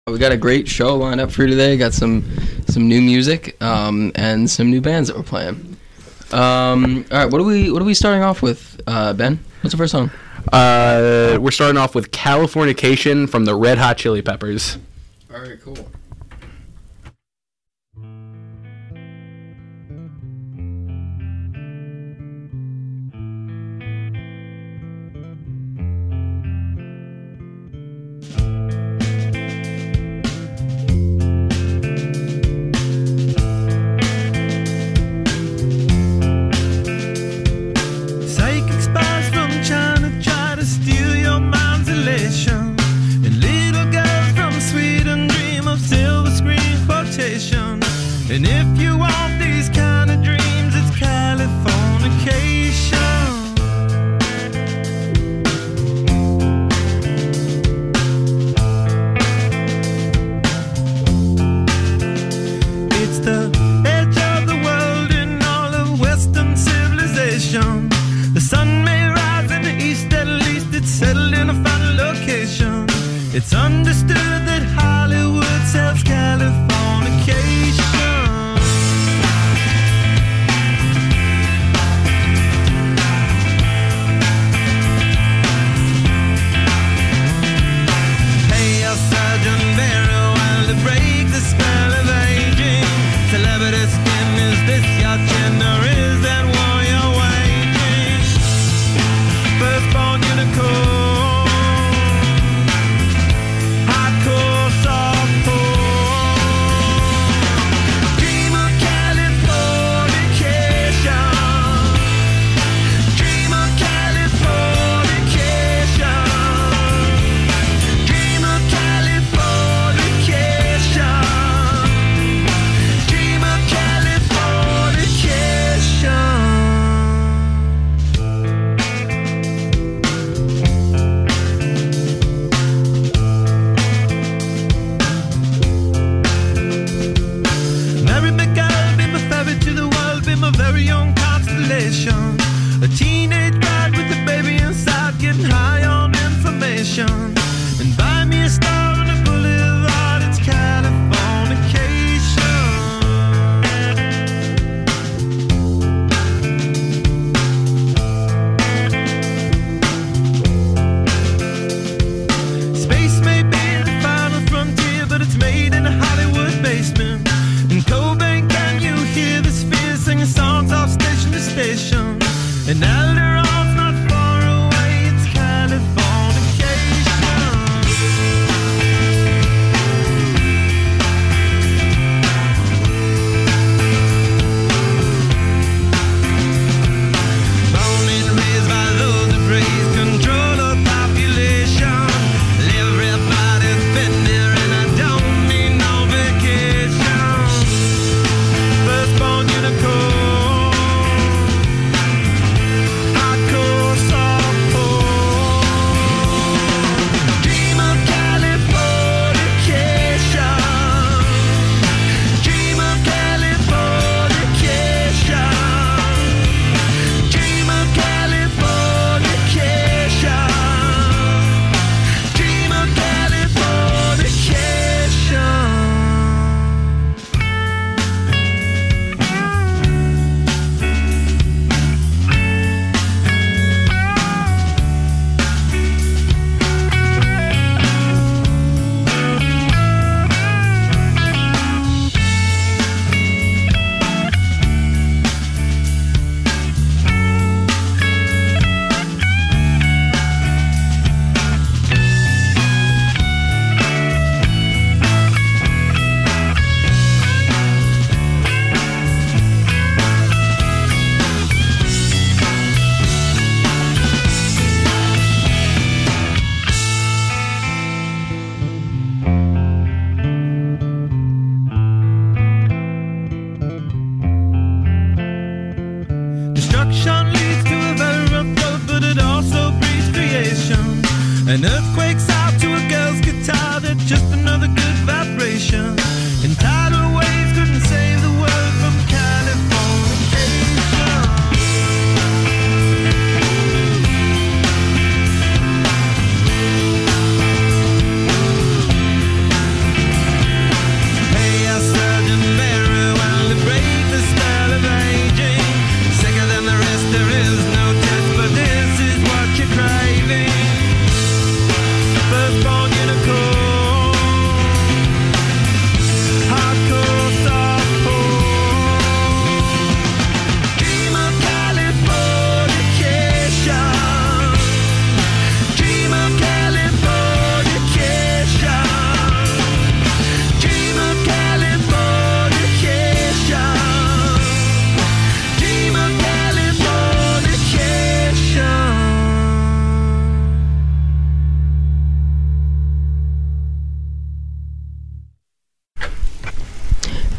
We got a great show lined up for you today. Got some new music and some new bands that we're playing. All right, what are we starting off with, Ben? What's the first song? We're starting off with Californication from the Red Hot Chili Peppers. All right, cool. And if you want these kind of dreams, it's Californication. It's the edge of the world in all of Western civilization. The sun may rise in the east, at least it's settled in a final location. It's understood that Hollywood sells Californication.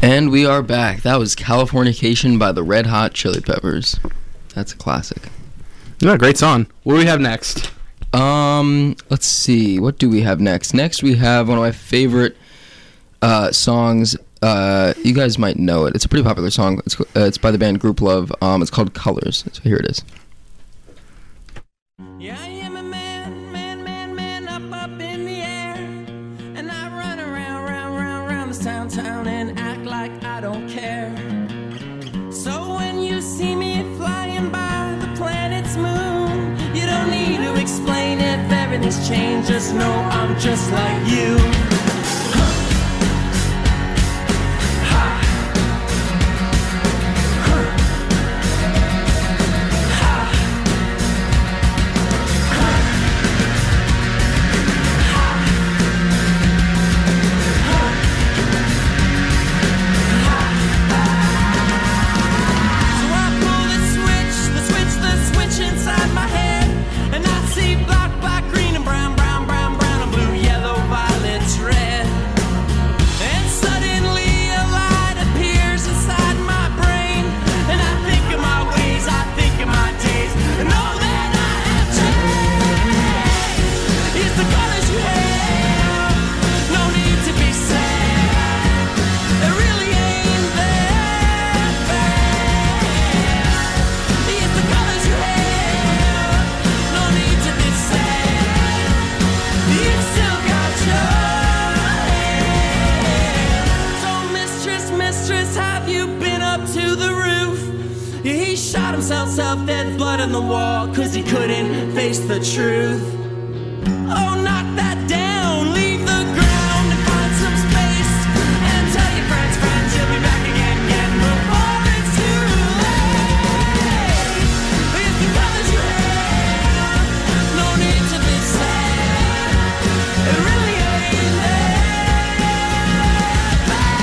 And we are back. That was Californication by the Red Hot Chili Peppers. That's a classic. No, great song. What do we have next? Let's see. What do we have next? Next, we have one of my favorite songs. You guys might know it. It's a pretty popular song. It's by the band Group Love. It's called Colors. So here it is. Yeah, I am a man, up in the air. And I run around this town and act like I don't care. So when you see me flying by the planet's moon, you don't need to explain if everything's changed. Just know I'm just like you. Self-dead blood on the wall, 'cause he couldn't face the truth. Oh, knock that down, leave the ground and find some space, and tell your friends you'll be back again before it's too late. It's the colors you have, no need to be sad. It really ain't that bad.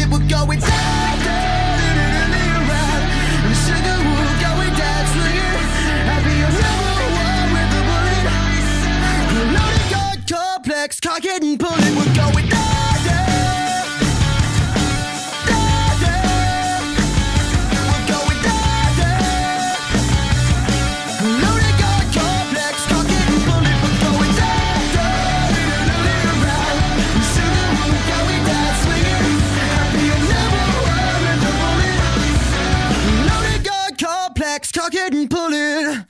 bullet, we're going down, down, around. And sugar, we're going down, swinging. I'll be your number one with the bullet. Loaded gun complex, cock it and pull it, we're going down. Cock it and pull it.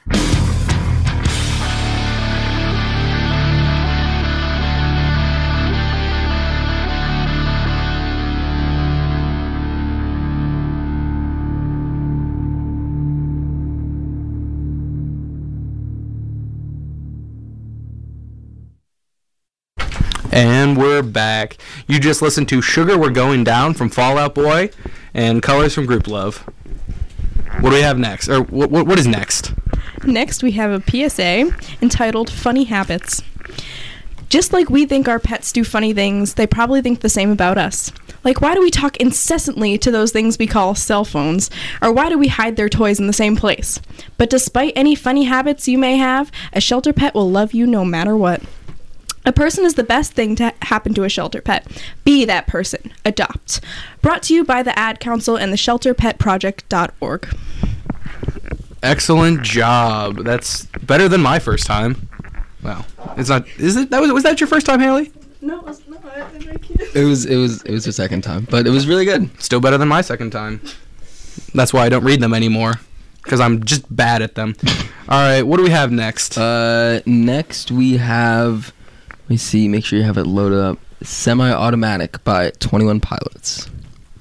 And we're back. You just listened to Sugar We're Going Down from Fall Out Boy and Colors from Group Love. What do we have next? Or what is next? Next, we have a PSA entitled Funny Habits. Just like we think our pets do funny things, they probably think the same about us. Like, why do we talk incessantly to those things we call cell phones? Or why do we hide their toys in the same place? But despite any funny habits you may have, a shelter pet will love you no matter what. A person is the best thing to happen to a shelter pet. Be that person. Adopt. Brought to you by the Ad Council and the ShelterPetProject.org. Excellent job. That's better than my first time. Wow. It's not. Is it? Was that your first time, Haley? No, it's not. Thank you. It was the second time, but it was really good. Still better than my second time. That's why I don't read them anymore, because I'm just bad at them. All right. What do we have next? Next we have. Let me see. Make sure you have it loaded up. Semi-Automatic by 21 Pilots.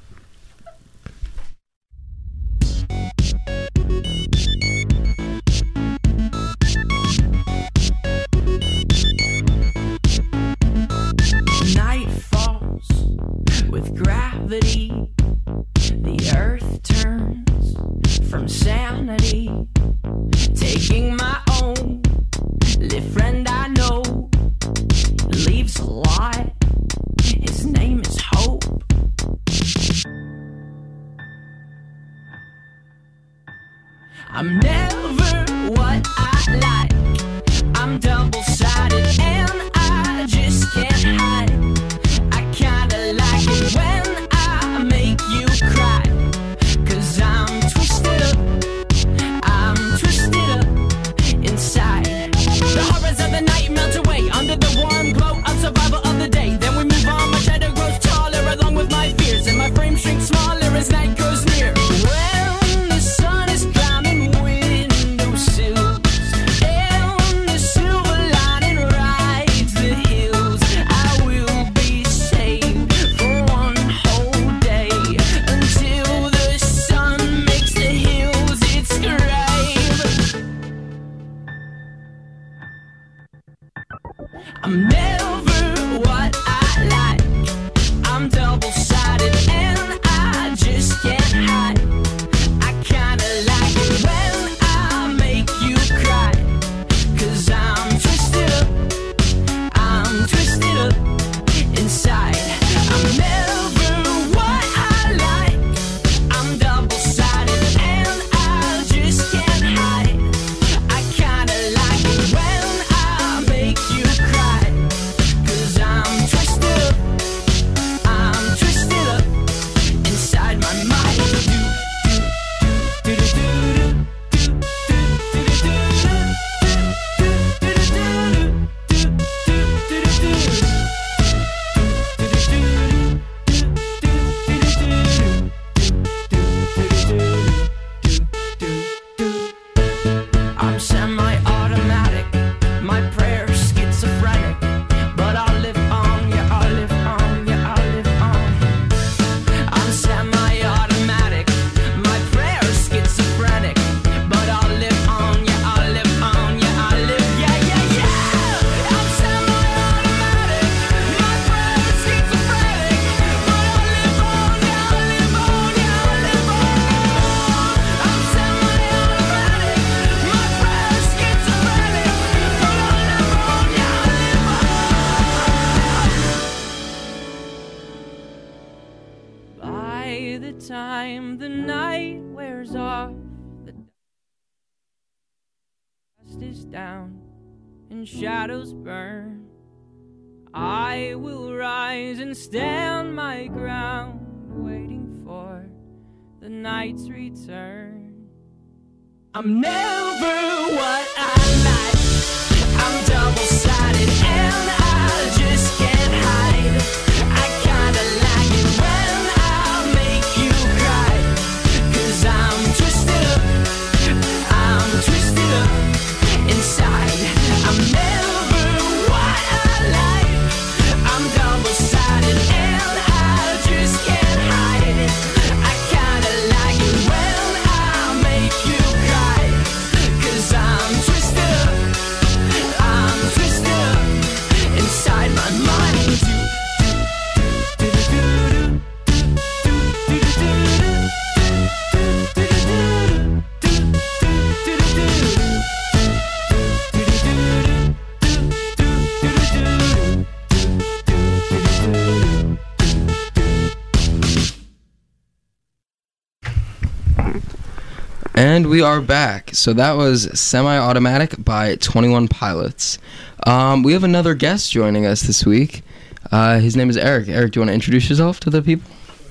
Night falls with gravity. The earth turns from sanity. Taking my own little friend I know. Leaves a lot. His name is Hope. I'm never what I like. I'm double-sided and I just can't hide. I kinda like it when I make you cry. 'Cause I'm twisted up inside. The horrors of the night melt away under the warm glow of survival of the day. Then we move on, my shadow grows taller along with my fears, and my frame shrinks smaller as night goes near. When the sun is climbing windowsills and the silver lining rides the hills, I will be saved for one whole day until the sun makes the hills its grave. I'm never what I like. I'm double-sided and I by the time the night wears off, the dust is down and shadows burn. I will rise and stand my ground, waiting for the night's return. I'm never what I like. I'm double-sided and I just can't hide. I kinda like it when I make you cry, 'cause I'm twisted up inside. I'm never what I like. I'm double-sided and I just can't hide it. I kinda like it when I make you cry, 'cause I'm twisted up inside my mind. And we are back. So that was Semi-Automatic by 21 Pilots. We have another guest joining us this week. His name is Eric. Eric, do you want to introduce yourself to the people?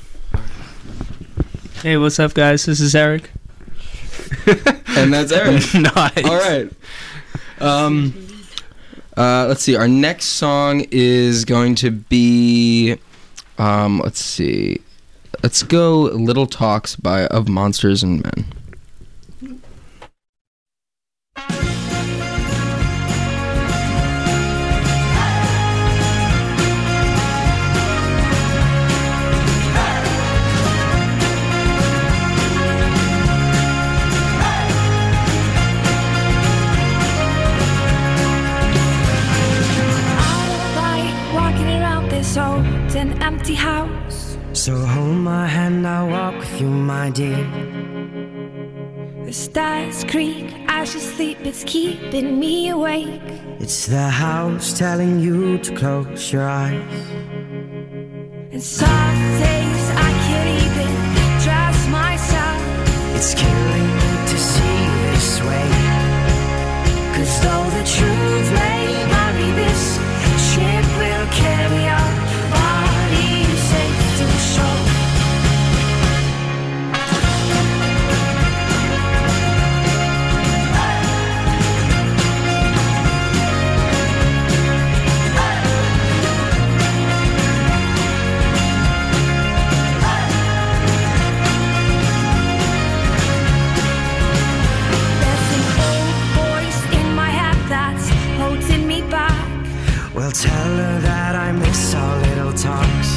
Hey, what's up, guys? This is Eric. And that's Eric. Nice. All right. Let's see. Our next song is going to be, let's see. Let's go Little Talks of Monsters and Men. An empty house. So hold my hand, I'll walk with you, my dear. The stars creak as you sleep, it's keeping me awake. It's the house telling you to close your eyes. And some days I can't even trust myself. It's killing me to see you this way. 'Cause though the truth may vary, this ship will carry on. Well, tell her that I miss our little talks.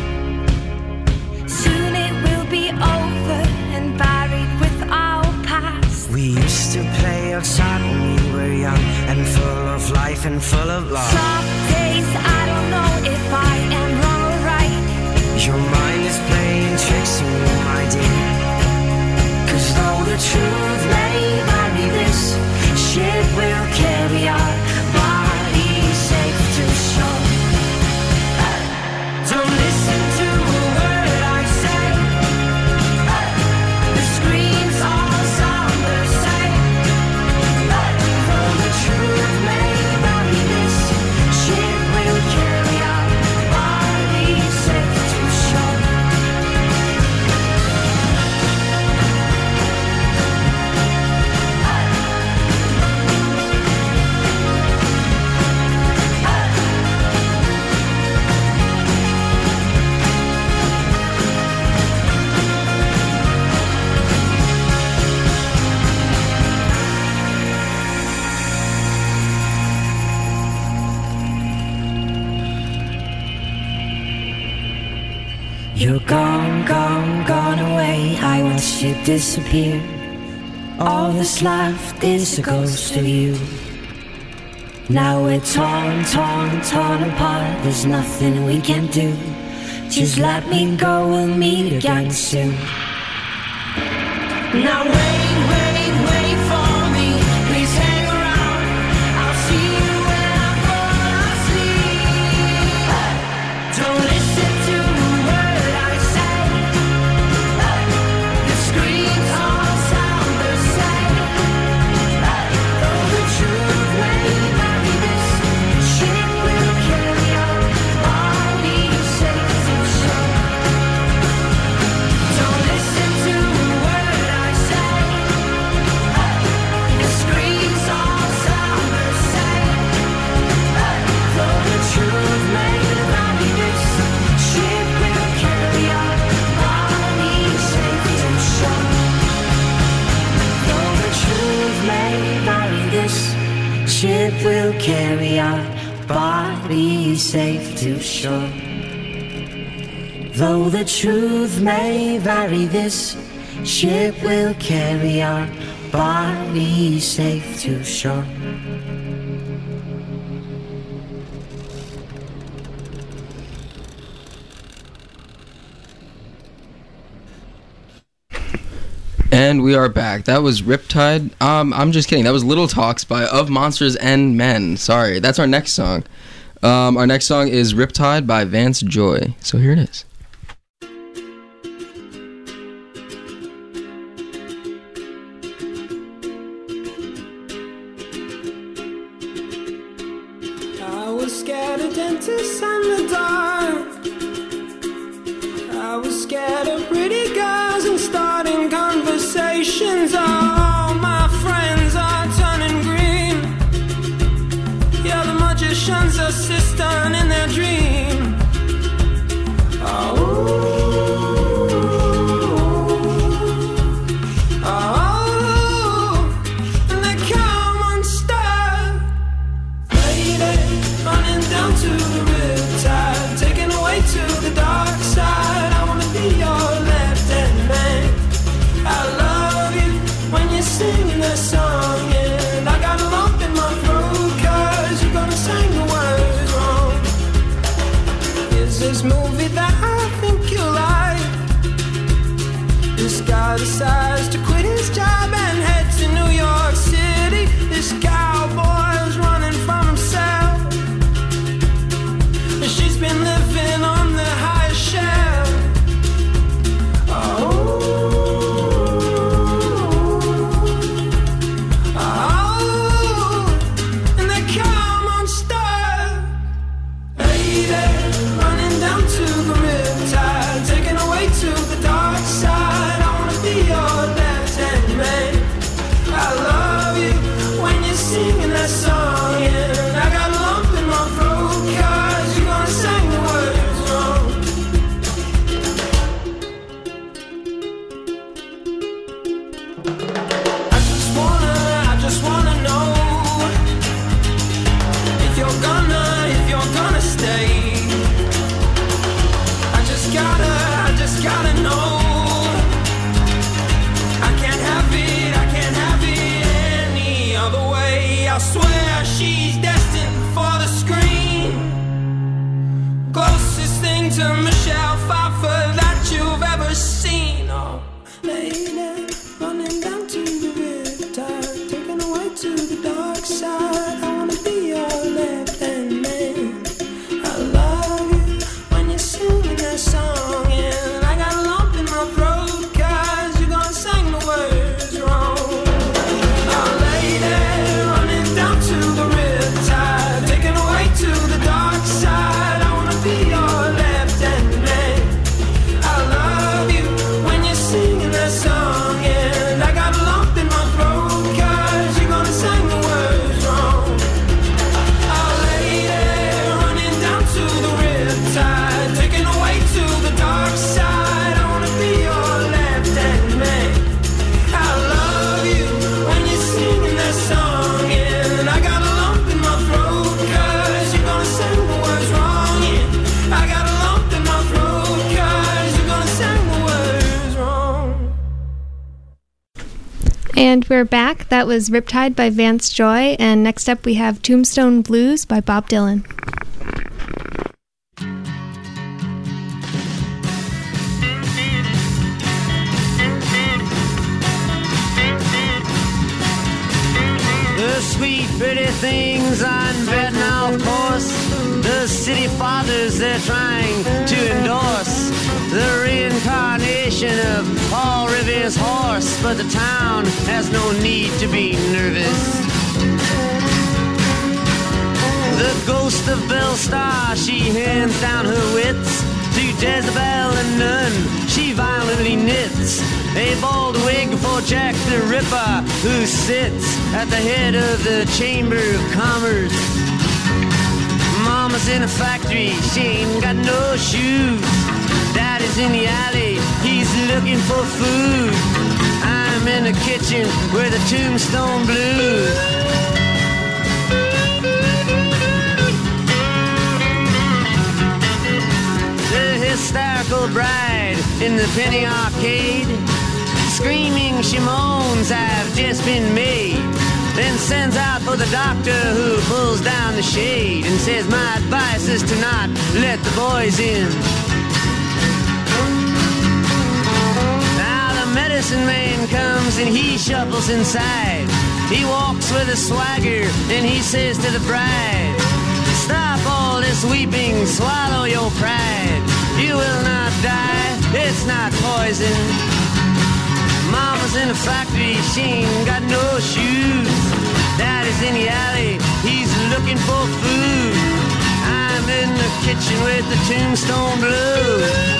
Soon it will be over and buried with our past. We used to play outside when we were young and full of life and full of love. Some days I don't know if I am wrong or right. Your mind is playing tricks on you, my dear. 'Cause though the truth may vary, this ship will carry our bodies safe to shore. Don't listen to a word I say. The screams all sound the same. Though the truth may vary, this ship will carry our bodies safe to shore. You're gone, gone, gone away. I watched you disappear. All that's left is a ghost of you. Now we're torn, torn, torn apart. There's nothing we can do. Just let me go, we'll meet again soon. Now wait, wait, wait for me. Please hang around. I'll see you when I fall asleep. Don't listen to a word I say. will carry our bodies safe to shore. Though the truth may vary, this ship will carry our bodies safe to shore. And we are back. That was Riptide. I'm just kidding. That was Little Talks by Of Monsters and Men. Sorry. That's our next song. Our next song is Riptide by Vance Joy. So here it is. I was scared of dentists and the dark. I was scared of pretty girls and starting conversations. All my friends are turning green. Yeah, the magician's assistant in their dream. And they come unstuck. Lady, running down to the riptide, taken away to the dark side. I wanna be your left-hand man. I love you when you're singing that song, and I got a lump in my throat 'cause you're gonna sing the words wrong. Is this movie that I think you like? This guy decides to quit his job and head to New York City. This cowboy's running from himself. She's been living on the highest shelf. And they come unstuck. Lady, running down to the riptide, taken away to the dark side. I wanna be your left-hand man. I love you when you're singing that song, and I got a lump in my throat 'cause you're gonna sing the words wrong. I just wanna know if you're gonna stay. I just gotta know. I can't have it any other way. I swear she's destined for the screen. Closest thing to Michelle Pfeiffer that you've ever seen. Oh, lady, running down to the riptide, taken away to the dark side. I wanna be your left-hand man. I love you when you're singing that song, and I got a lump in my throat 'cause you're gonna sing the words wrong. Oh, lady, running down to the riptide, taken away to the dark side. I wanna be your left-hand man. I love you when you're singing that song, and I got a lump in my throat 'cause you're gonna sing the words wrong. Oh, lady, running down to the riptide, taken away to the dark side. I wanna be your left-hand man. I love you when you're singing that song, and I got a lump in my throat 'cause you're gonna sing the words wrong. Yeah, I got a lump in my throat 'cause you're gonna sing the words wrong. And we're back. That was Riptide by Vance Joy. And next up we have Tombstone Blues by Bob Dylan. The sweet, pretty things on betting, of course. The city fathers they're trying to endorse. The reincarnation of Paul Revere's horse. But the town has no need to be nervous. The ghost of Belle Starr, she hands down her wits to Jezebel and none she violently knits. A bald wig for Jack the Ripper, who sits at the head of the Chamber of Commerce. Mama's in a factory, she ain't got no shoes. Daddy's in the alley, he's looking for food. I'm in the kitchen with the Tombstone Blues. Miracle Bride in the penny arcade. Screaming she moans, I've just been made. Then sends out for the doctor who pulls down the shade and says, my advice is to not let the boys in. Now the medicine man comes and he shuffles inside. He walks with a swagger and he says to the bride, stop all this weeping, swallow your pride. You will not die, it's not poison. Mama's in the factory, she ain't got no shoes. Daddy's in the alley, he's looking for food. I'm in the kitchen with the Tombstone Blues.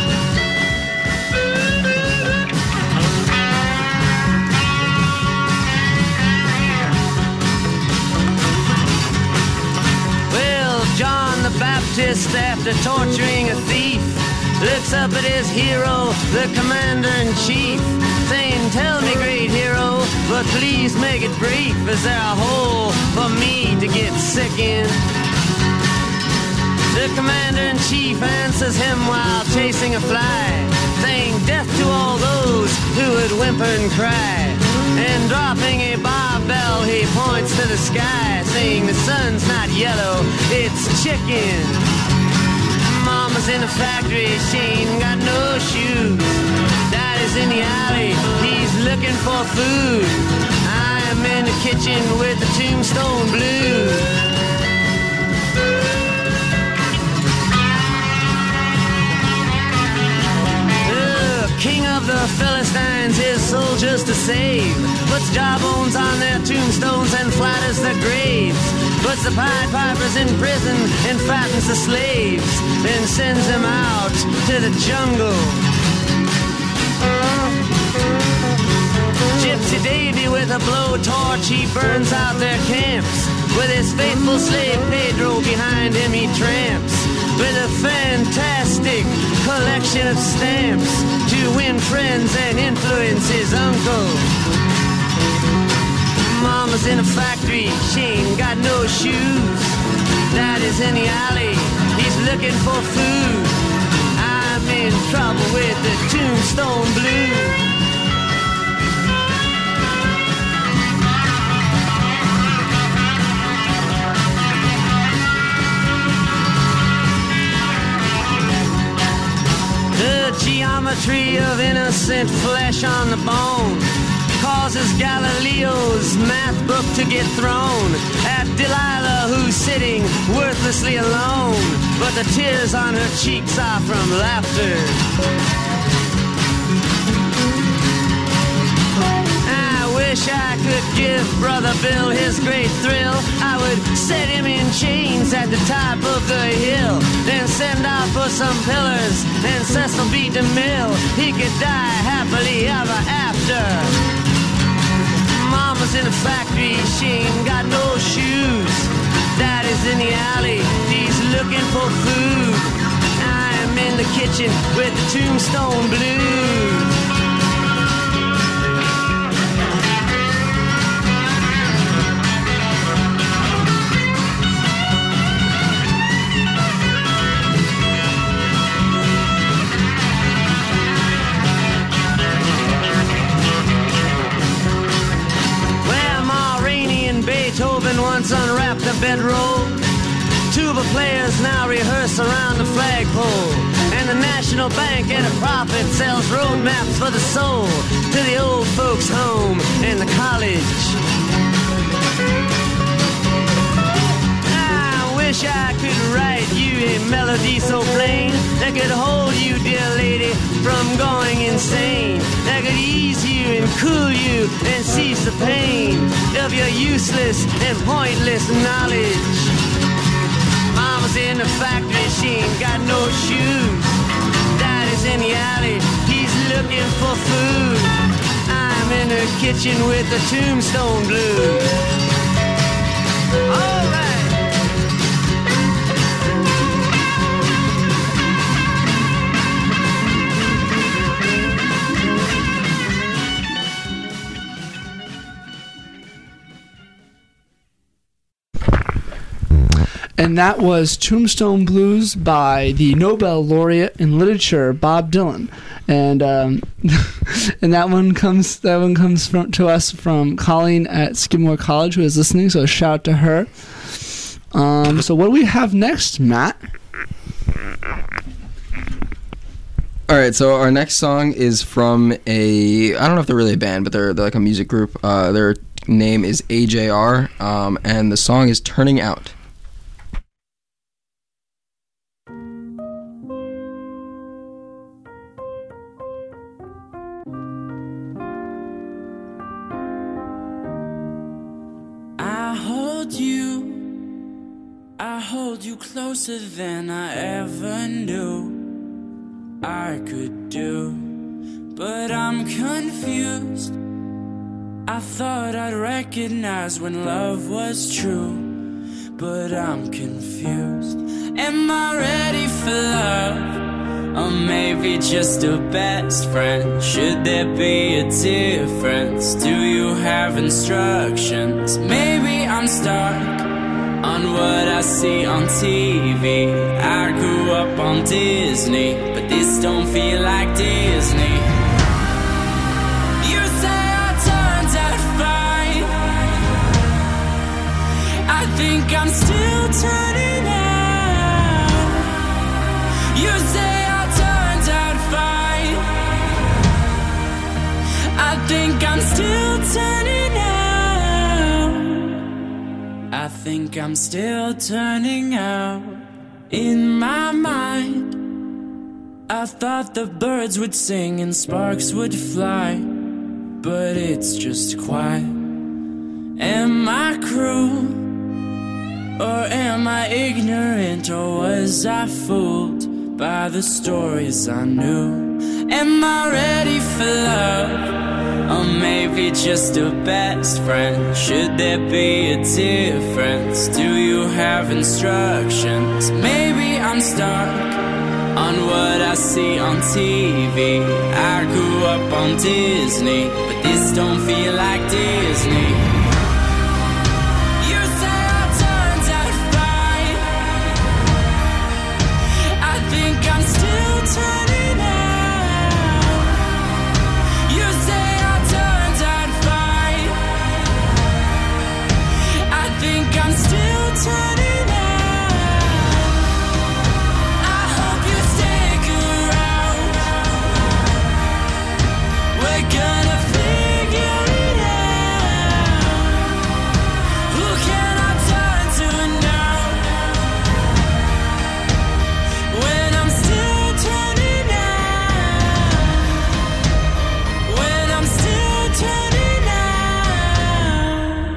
John the Baptist, after torturing a thief, looks up at his hero, the commander-in-chief, saying, tell me, great hero, but please make it brief. Is there a hole for me to get sick in? The commander-in-chief answers him while chasing a fly, saying, death to all those who would whimper and cry. And dropping a barbell, he points to the sky, saying, the sun's not yellow, it's chicken. Mama's in the factory, she ain't got no shoes. Daddy's in the alley, he's looking for food. I'm in the kitchen with the Tombstone Blues. King of the Philistines, his soldiers to save, puts jawbones on their tombstones and flatters their graves, puts the Pied Pipers in prison and fattens the slaves, then sends them out to the jungle. Gypsy Davy with a blowtorch, he burns out their camps. With his faithful slave Pedro behind him he tramps, with a fantastic collection of stamps to win friends and influence his uncle. Mama's in a factory, she ain't got no shoes. Daddy's in the alley, he's looking for food. I'm in trouble with the Tombstone Blues. The geometry of innocent flesh on the bone causes Galileo's math book to get thrown at Delilah, who's sitting worthlessly alone, but the tears on her cheeks are from laughter. I wish I could give Brother Bill his great thrill. I would set him in chains at the top of the hill, then send out for some pillars and Cecil B. DeMille. He could die happily ever after. Mama's in the factory, she ain't got no shoes. Daddy's in the alley, he's looking for food. I'm in the kitchen with the Tombstone Blues. Beethoven once unwrapped a bedroll. Tuba players now rehearse around the flagpole. And the National Bank at a profit sells road maps for the soul to the old folks' home and the college. I wish I could write you a melody so plain that could hold you, dear lady, from going insane, that could ease you and cool you and cease the pain of your useless and pointless knowledge. Mama's in the factory, she ain't got no shoes. Daddy's in the alley, he's looking for food. I'm in the kitchen with the Tombstone Blues. All right. And that was Tombstone Blues by the Nobel laureate in literature, Bob Dylan. And and that one comes to us from Colleen at Skidmore College, who is listening, so a shout out to her. So what do we have next, Matt? All right, so our next song is from I don't know if they're really a band, but they're like a music group. Their name is AJR, and the song is Turning Out. I hold you closer than I ever knew I could do, but I'm confused. I thought I'd recognize when love was true, but I'm confused. Am I ready for love? Or maybe just a best friend? Should there be a difference? Do you have instructions? Maybe I'm stuck on what I see on TV. I grew up on Disney, but this don't feel like Disney. You say I turned out fine. I think I'm still turning out. You say I turned out fine. I think I'm still turning out. I think I'm still turning out. In my mind, I thought the birds would sing and sparks would fly, but it's just quiet. Am I cruel? Or am I ignorant? Or was I fooled by the stories I knew? Am I ready for love? Or maybe just a best friend? Should there be a difference? Do you have instructions? Maybe I'm stuck on what I see on TV. I grew up on Disney, but this don't feel like Disney. You say I turned out fine. I think I'm still turning out. You say I turned out fine. I think I'm still turning out. I hope you stick around. We're gonna figure it out. Who can I turn to now? When I'm still turning out. When I'm still turning out.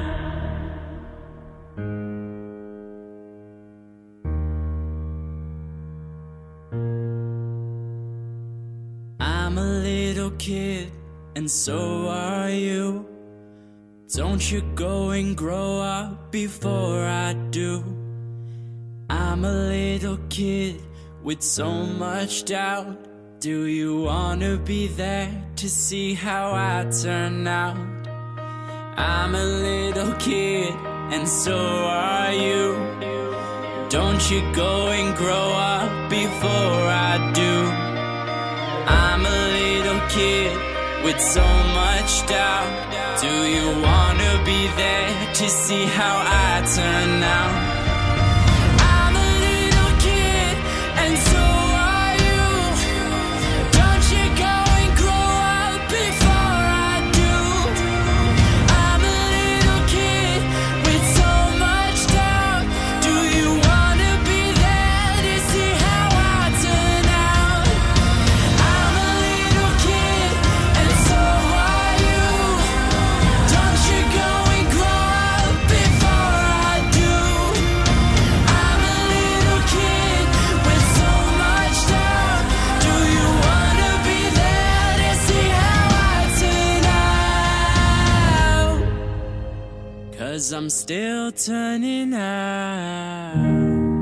I'm a little kid, and so are you. Don't you go and grow up before I do. I'm a little kid with so much doubt. Do you wanna be there to see how I turn out? I'm a little kid, and so are you. Don't you go and grow up before I do. I'm a little kid with so much doubt. Do you wanna be there to see how I turn out? I'm a little kid, and so are you. Don't you go and grow up before I do. I'm a little kid with so much doubt. Do you wanna be there to see how I turn out? I'm a little kid, and so are you. Don't you go and grow up before I do. I'm a little kid with so much doubt. Do you wanna be there to see how I turn out? 'Cause I'm still turning out.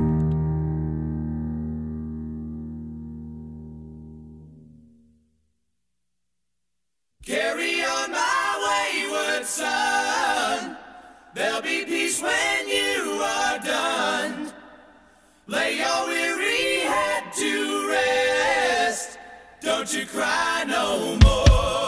Carry on, my wayward son. There'll be peace when you are done. cry no more.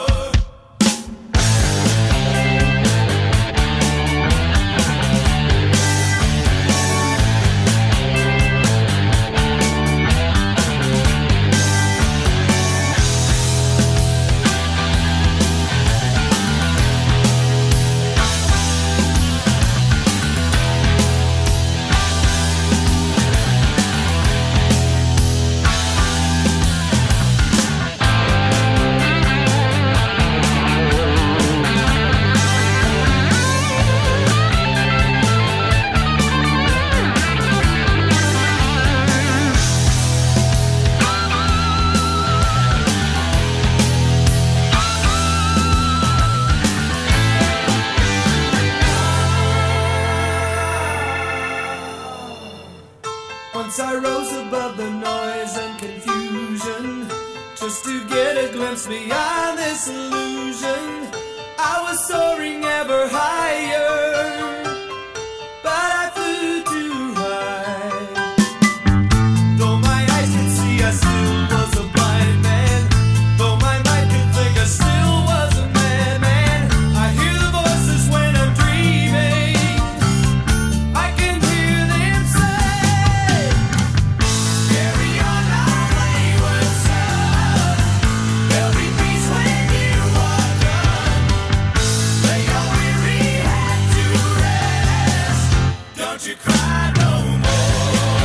Once I rose above the noise and confusion, just to get a glimpse beyond this illusion. I was soaring ever higher, but I flew too high. Though my eyes could see, I still was a blind man. Though my mind could think, I still was a madman. I hear the voices when I'm dreaming. I can hear them say, carry on our wayward son. There'll be peace when you are done. Lay your weary head to rest. Don't you cry no more.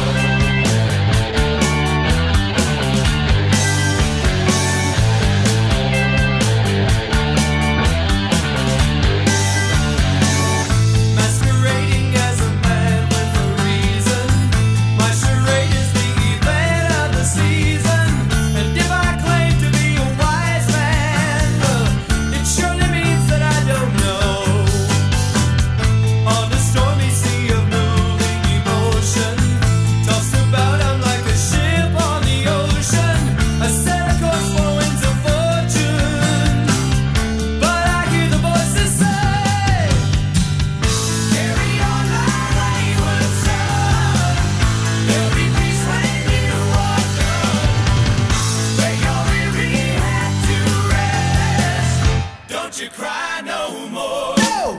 Masquerading as a man with a reason. My charade is the event of the season. And if I claim to be a wise man, it surely means that I don't know. On a stormy sea of moving emotion, tossed about I'm like a ship on the ocean. I set a course for winds of fortune, but I hear the voices say, carry on our wayward son. There'll be peace when you are done. Lay your weary head to rest. Don't you cry no more. No!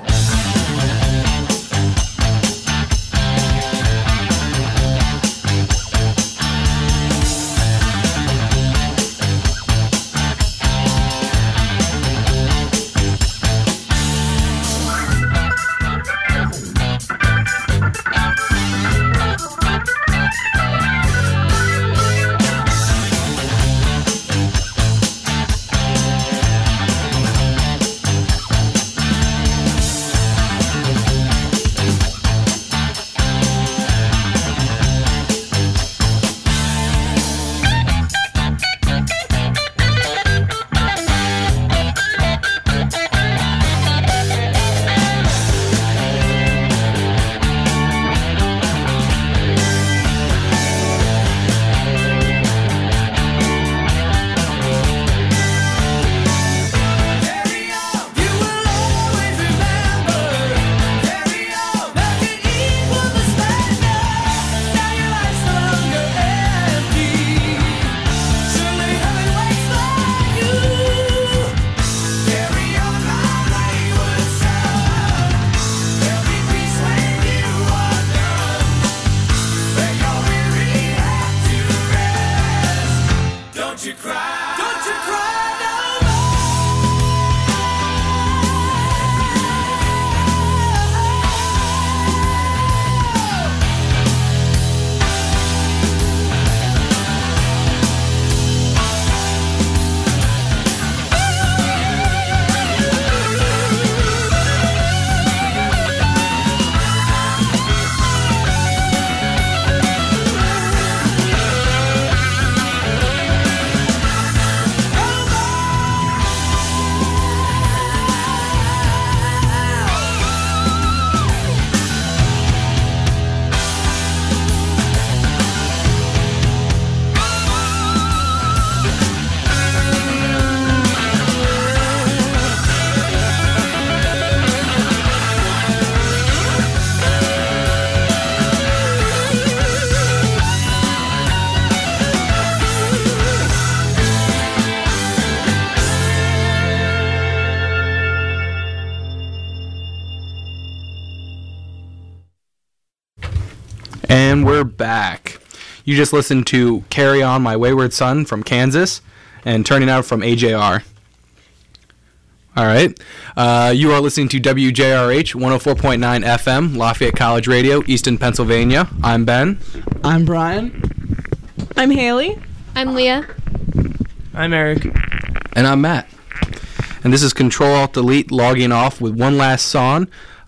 And we're back. You just listened to Carry On My Wayward Son from Kansas and Turning Out from AJR. All right. You are listening to WJRH 104.9 FM, Lafayette College Radio, Easton, Pennsylvania. I'm Ben. I'm Brian. I'm Haley. I'm Leah. I'm Eric. And I'm Matt. And this is Control-Alt-Delete logging off with one last song,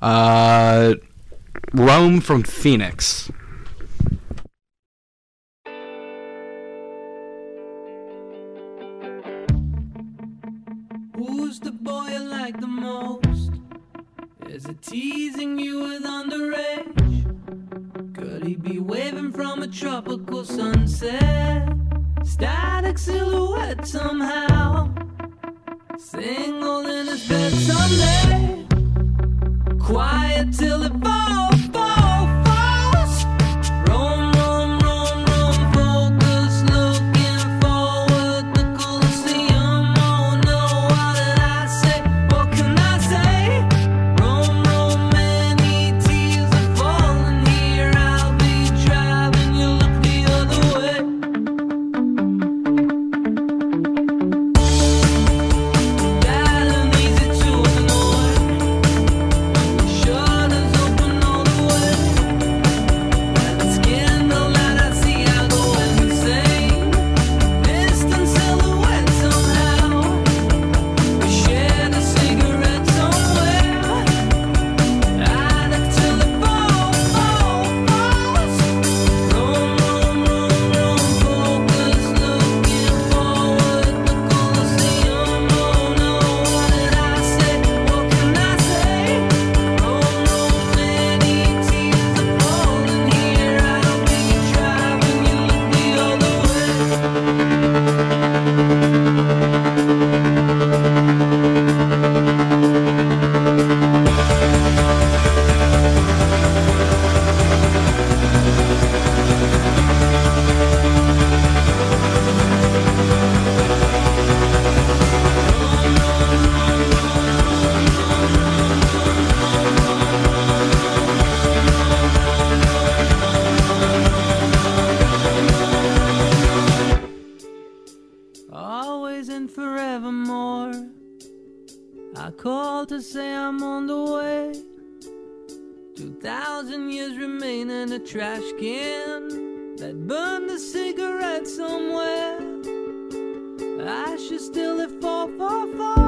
Rome from Phoenix. Who's the boy you like the most? Is it teasing you with underage? Could he be waving from a tropical sunset? Static silhouette somehow. Single in his bed Sunday. Quiet till it falls, falls. Roam, roam, roam, roam, focus, looking forward. The Colosseum, oh no, what did I say? What can I say? Roam, roam, many tears are falling here. I'll be driving, you look the other way. Dialing easy to annoy. Shutters open all the way. That scandal that I see, I go insane. Distant silhouette somehow. We shared a cigarette somewhere. Addict till it falls, falls. Roam, roam, roam, roam, focus, looking forward. The Colosseum, oh no, what did I say? What can I say? Roam, roam, many tears are falling here. I'll be driving, you look the other way. Always and forevermore. I call to say I'm on the way. 2,000 years remain in a trash can that burned a cigarette somewhere. Ashes still it fall, fall, fall.